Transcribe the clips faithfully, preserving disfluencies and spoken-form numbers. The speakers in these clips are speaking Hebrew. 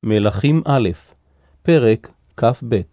מלכים א', פרק כ"ב.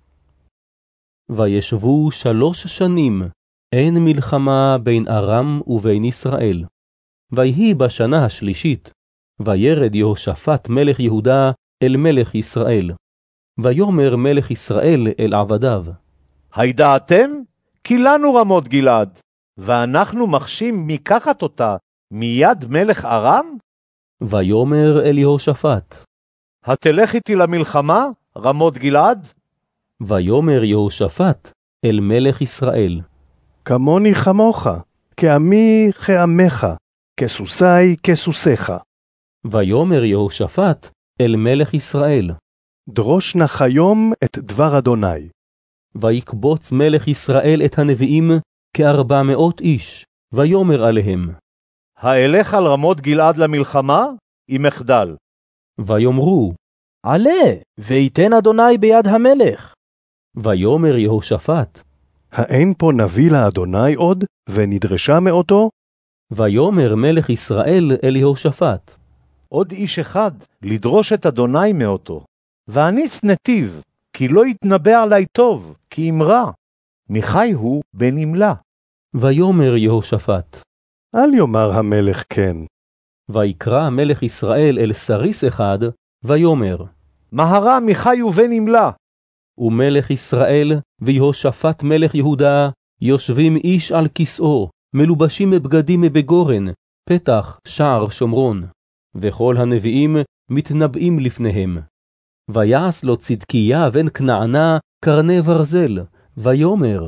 וישבו שלוש שנים, אין מלחמה בין ארם ובין ישראל. ויהי בשנה השלישית, וירד יהושפט מלך יהודה אל מלך ישראל. ויאמר מלך ישראל אל עבדיו, הידעתם? כי לנו רמות גלעד, ואנחנו מחשים מקחת אותה מיד מלך ארם? ויאמר אל יהושפט, התלך איתי למלחמה, רמות גלעד? ויאמר יהושפט אל מלך ישראל, כמוני כמוך, כעמי כעמך, כסוסי כסוסיך. ויאמר יהושפט אל מלך ישראל, דרוש נא היום את דבר אדוני. ויקבוץ מלך ישראל את הנביאים כארבע מאות איש, ויאמר עליהם, האלך על רמות גלעד למלחמה, אם אחדל. ויאמרו, עלה, ויתן אדוני ביד המלך. ויאמר יהושפט, האין פה נביא לאדוני עוד, ונדרשה מאותו? ויאמר מלך ישראל אל יהושפט, עוד איש אחד לדרוש את אדוני מאותו, ואני סנתיו, כי לא יתנבא עלי טוב, כי אם רע, מחי הוא בן נמלה. ויאמר יהושפט, אל יאמר המלך כן. ויקרא מלך ישראל אל סריס אחד, ויאמר, מהרה מחי הוא בן נמלה. ומלך ישראל ויהושפט מלך יהודה יושבים איש על כסאו, מלובשים בגדים בגורן, פתח שער שומרון, וכל הנביאים מתנבאים לפניהם. ויעש לו צדקיה בן כנענה קרני ברזל, ויאמר,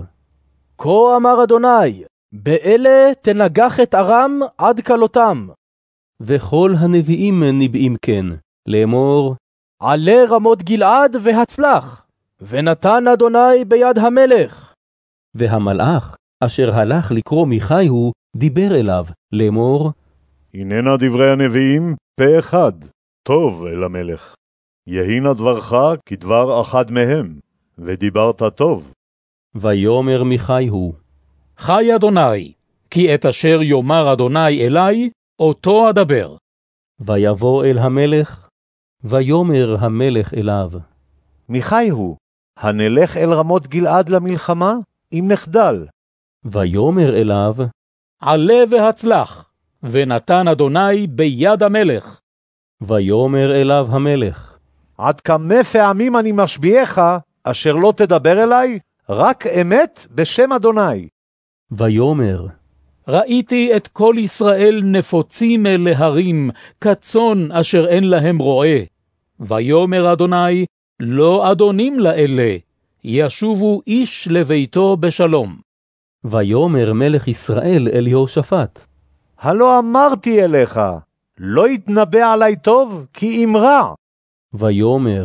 כה אמר אדוני, באלה תנגח את ארם עד כלותם. וכל הנביאים נבאים כן, לאמור, עלה רמות גלעד והצלח, ונתן אדוני ביד המלך. והמלאך אשר הלך לקרוא מיכאהו דיבר אליו, לאמור, הננה דברי הנביאים פה אחד, טוב אל המלך. יהינה דברך כדבר אחד מהם, ודיברת טוב. ויאמר מיכאהו, חי אדוני, כי את אשר יאמר אדוני אלי, אותו אדבר. ויבוא אל המלך, ויאמר המלך אליו, מיכאהו, הנלך אל רמות גלעד למלחמה, אם נחדל. ויאמר אליו, עלה והצלח, ונתן אדוני ביד המלך. ויאמר אליו המלך, עד כמה פעמים אני משביעך, אשר לא תדבר אליי, רק אמת בשם אדוני. ויאמר, ראיתי את כל ישראל נפוצים אל ההרים, כצאן אשר אין להם רועה. ויאמר אדוני, לא אדונים לאלה, ישובו איש לביתו בשלום. ויאמר מלך ישראל אל יהושפט, הלא אמרתי אליך, לא יתנבא עלי טוב, כי אם רע. ויאמר,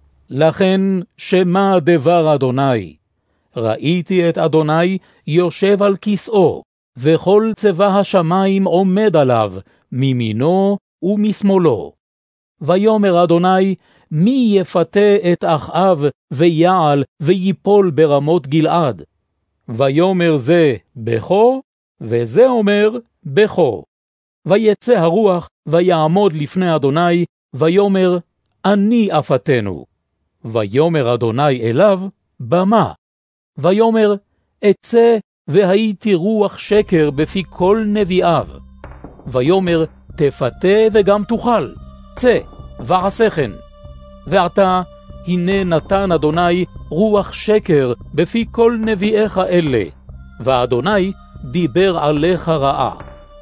לכן שמע דבר אדוני. ראיתי את אדוני יושב על כסאו, וכל צבא השמיים עומד עליו, מימינו ומשמאלו. ויאמר אדוני, מי יפתה את אחאב ויעל ויפול ברמות גלעד? ויאמר זה בכו, וזה אומר בכו. ויצא הרוח ויעמוד לפני אדוני, ויאמר, אני אפתנו. ויאמר אדוני אליו, במה? ויאמר, אצא והייתי רוח שקר בפי כל נביאיו. ויאמר, תפתה וגם תוכל, צא ועשה כן. ועתה, הנה נתן אדוני רוח שקר בפי כל נביאיך אלה, ואדוני דיבר עליך רעה.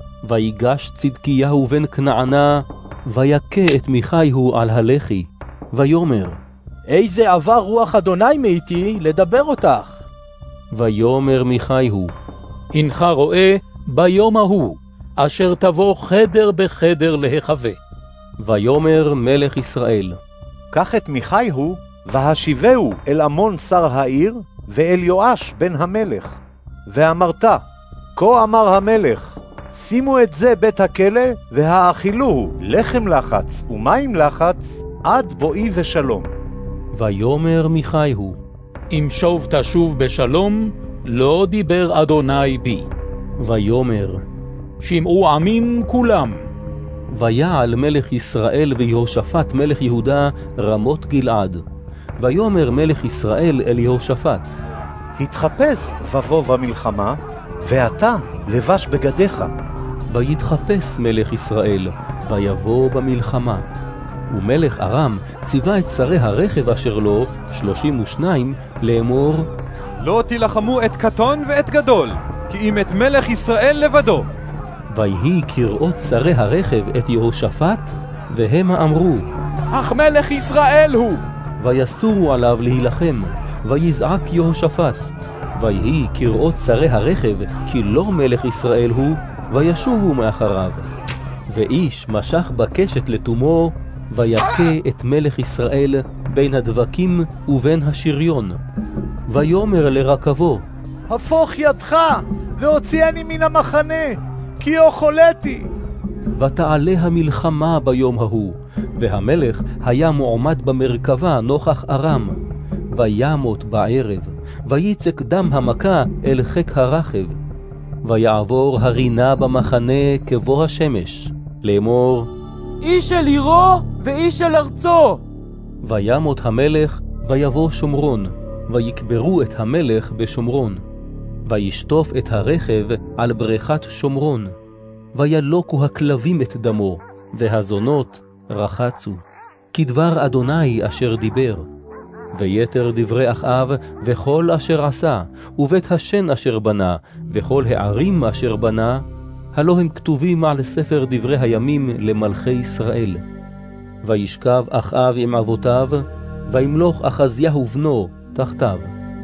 ויגש צדקיהו בן כנענה, ויכה את מיכאהו על הלחי, ויאמר, איזה עבר רוח אדוני מאיתי לדבר אותך. ויאמר מיכאהו, הנך רואה ביום ההוא, אשר תבוא חדר בחדר להיחווה. ויאמר מלך ישראל, קח את מיכאהו, והשיבהו אל עמון שר העיר, ואל יואש בן המלך. ואמרת, כה אמר המלך, שימו את זה בית הכלא, והאכילוהו לחם לחץ ומים לחץ, עד בואי ושלום. ויאמר מיכאהו, אם שוב תשוב בשלום, לא דיבר אדוני בי. ויאמר, שמעו עמים כולם. ויעל מלך ישראל ויהושפט מלך יהודה רמות גלעד. ויאמר מלך ישראל אל יהושפט, התחפש ובוא במלחמה, ואתה לבש בגדיך. ויתחפש מלך ישראל, ויבוא במלחמה. ומלך ארם ציווה את שרי הרכב אשר לו, שלושים ושניים, לאמור, לא תלחמו את קטון ואת גדול, כי אם את מלך ישראל לבדו. ויהי כראות שרי הרכב את יהושפט, והמה אמרו, אך מלך ישראל הוא. ויסורו עליו להילחם, ויזעק יהושפט. ויהי כראות שרי הרכב, כי לא מלך ישראל הוא, וישובו מאחריו. ואיש משך בקשת לתומו, ויכה את מלך ישראל בין הדבקים ובין השריון. ויאמר לרכבו, הפוך ידך, והוציאני מן המחנה, כי אוכלתי. ותעלה המלחמה ביום ההוא, והמלך היה מועמד במרכבה נוכח ארם. וימות בערב, ויצק דם המכה אל חק הרכב. ויעבור הרינה במחנה כבוא השמש, לאמור, איש אל עירו ואיש אל ארצו. וימות המלך, ויבוא שומרון, ויקברו את המלך בשומרון. וישטוף את הרכב על בריכת שומרון. וילוקו הכלבים את דמו, והזונות רחצו. כדבר אדוני אשר דיבר. ויתר דברי אחאב, וכל אשר עשה, ובית השן אשר בנה, וכל הערים אשר בנה, הלא הם כתובים על ספר דברי הימים למלכי ישראל. וישכב אחאב עם אבותיו, וימלוך אחזיהו בנו תחתיו.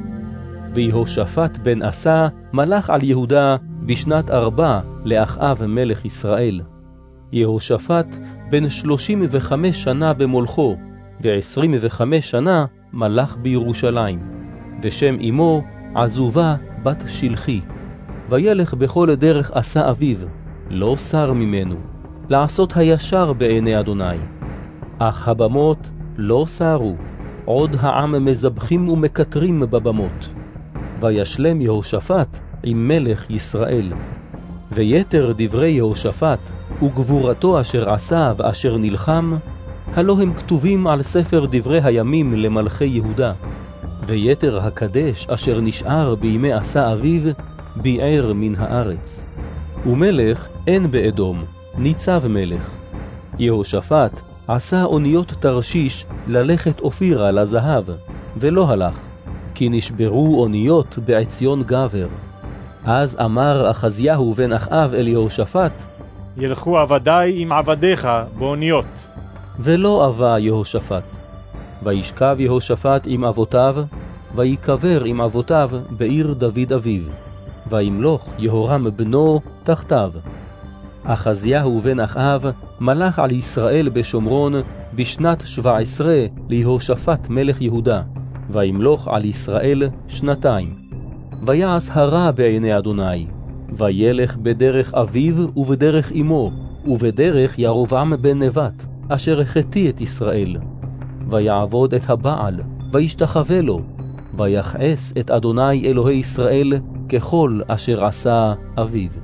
ויהושפט בן עשה מלך על יהודה בשנת ארבע לאחאב מלך ישראל. יהושפט בן שלושים וחמש שנה במולכו, ועשרים וחמש שנה מלך בירושלים. ושם אמו עזובה בת שלחי. וילך בכל דרך עשה אביו, לא שר ממנו, לעשות הישר בעיני אדוני. אך הבמות לא סרו, עוד העם מזבחים ומקטרים בבמות. וישלם יהושפט עם מלך ישראל. ויתר דברי יהושפט וגבורתו אשר עשה ואשר נלחם, הלא הם כתובים על ספר דברי הימים למלכי יהודה. ויתר הקדש אשר נשאר בימי עשה אביו, ביער מן הארץ. ומלך אין באדום, ניצב מלך. יהושפט עשה אוניות תרשיש ללכת אופירה לזהב, ולא הלך, כי נשברו אוניות בעציון גבר. אז אמר אחזיהו בן אחאב אל יהושפט, ילכו עבדי עם עבדיך באוניות. ולא אבה יהושפט. וישכב יהושפט עם אבותיו, ויקבר עם אבותיו בעיר דוד אביו. וימלוך יהורם בנו תחתיו. אחזיהו בן אחאב מלך על ישראל בשומרון בשנת שבע עשרה ליהושפט מלך יהודה, וימלוך על ישראל שנתיים. ויעש הרע בעיני אדוני, וילך בדרך אביו ובדרך אמו, ובדרך ירבעם בן נבט, אשר החטיא את ישראל. ויעבוד את הבעל, וישתחווה לו, ויכעס את אדוני אלוהי ישראל ככל אשר עשה אביו.